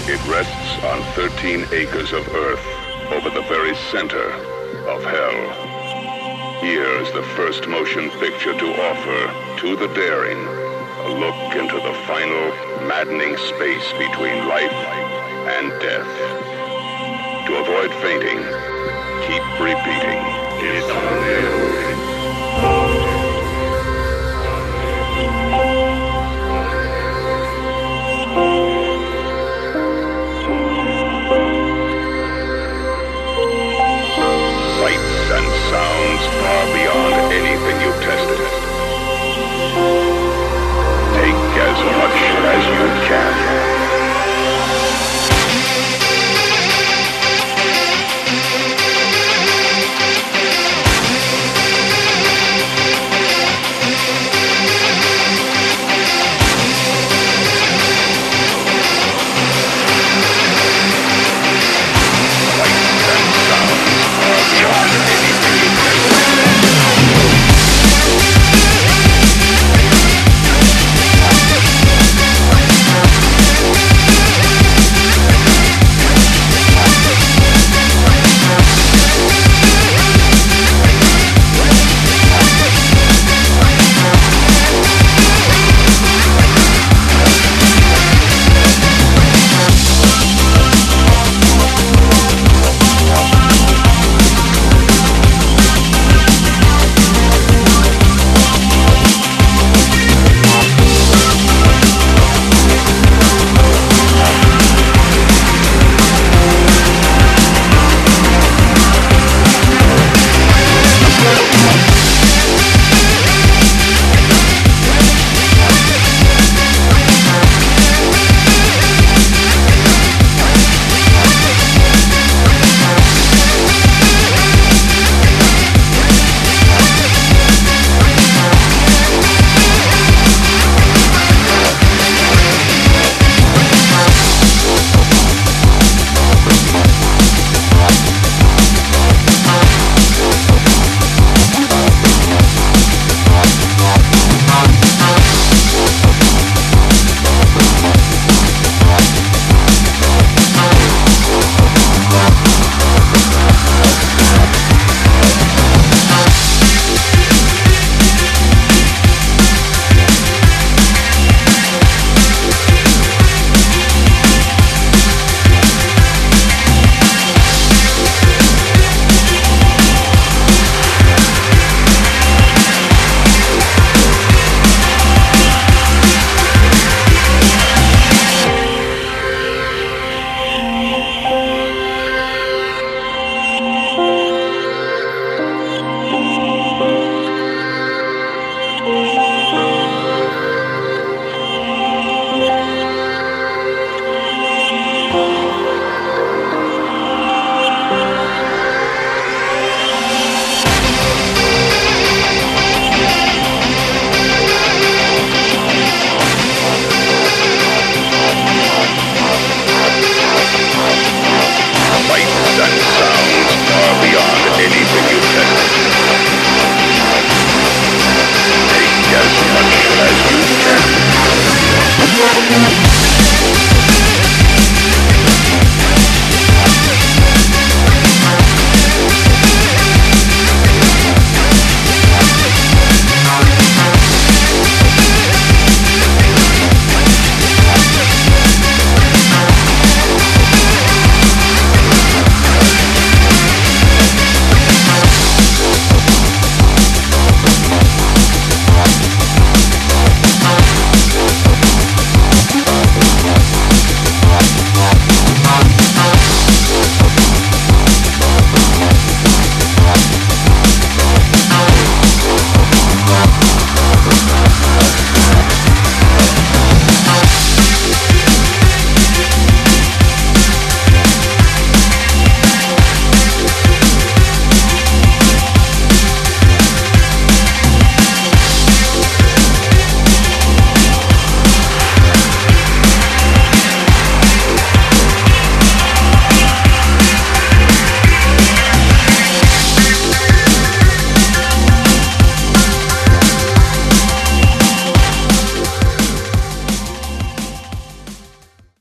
It rests on 13 acres of Earth, over the very center of hell. Here's the first motion picture to offer to the daring a look into the final, maddening space between life and death. To avoid fainting, keep repeating, it's unreal. Sights and sounds far beyond anything you've tested. Take as much as you